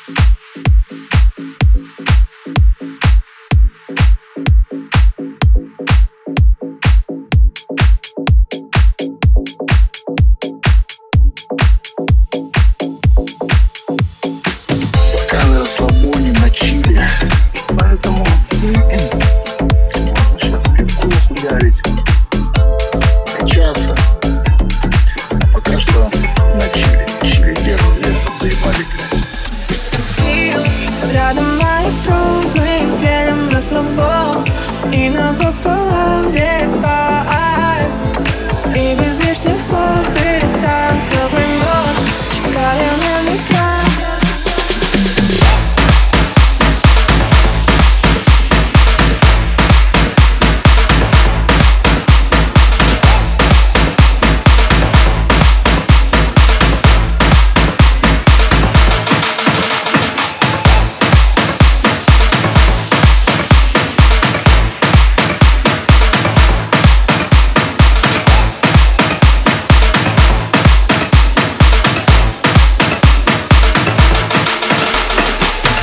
Пока на расслабоне, на чили. Поэтому можно сейчас пивку ударить, качаться. А пока что на чили. Чили лето заебали играть. Рядом мои пробы, делим на слабо и напополам весь вайб. И без лишних слов ты сам все поймешь, читая на листах.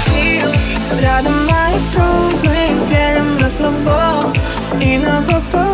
Рядом мои пробы, делим на слабо и напополам.